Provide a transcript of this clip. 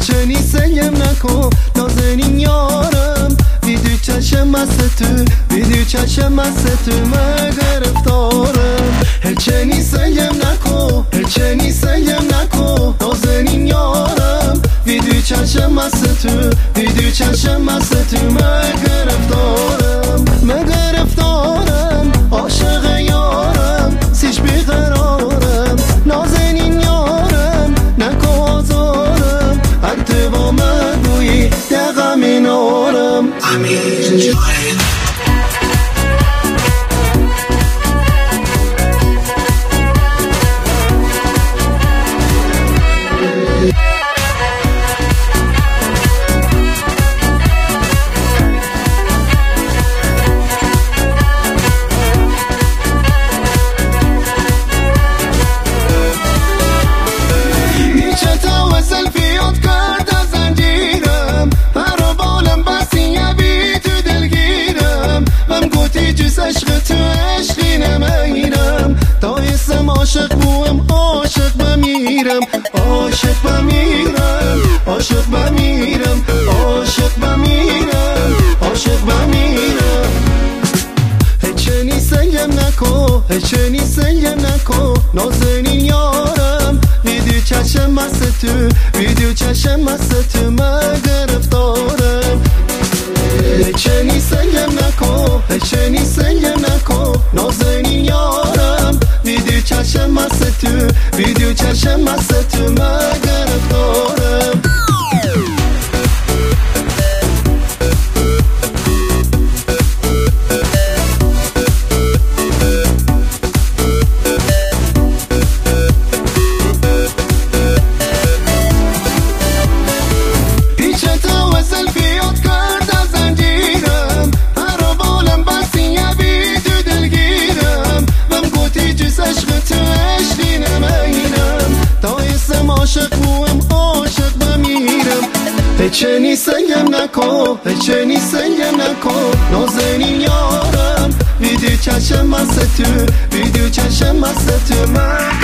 هیچنی سیم نکن نازنین یارم ویدیو چشم است تو ویدیو چشم است تو من گرفتارم هیچنی سیم نکن هیچنی سیم نکن نازنین یارم ویدیو چشم است تو ویدیو چشم است تو من گرفتارم من گرفتارم عاشق یارم سیش بیقرارم نازنین یارم نکو آزارم اگه با من گویی دقم اینارم عشق تو عشقی نمیرم تا اسم عاشق بوم عاشق بمیرم عاشق بمیرم عاشق بمیرم عاشق بمیرم عاشق بمیرم هیچنی سیم نکن هیچنی سیم نکن نازنین یارم ویدیو چشم است تو ویدیو چشم است تو من گرفتارم هیچنی سیم نکن هیچنی سیم نکن نازنین یارم ویدیو چشم است تو ویدیو چشم است تو من گرفتارم عاشق بوم عاشق بمیرم هیچنی سیم نکن هیچنی سیم نکن نازنین یارم ویدیو چشم است تو ویدیو چشم است تو من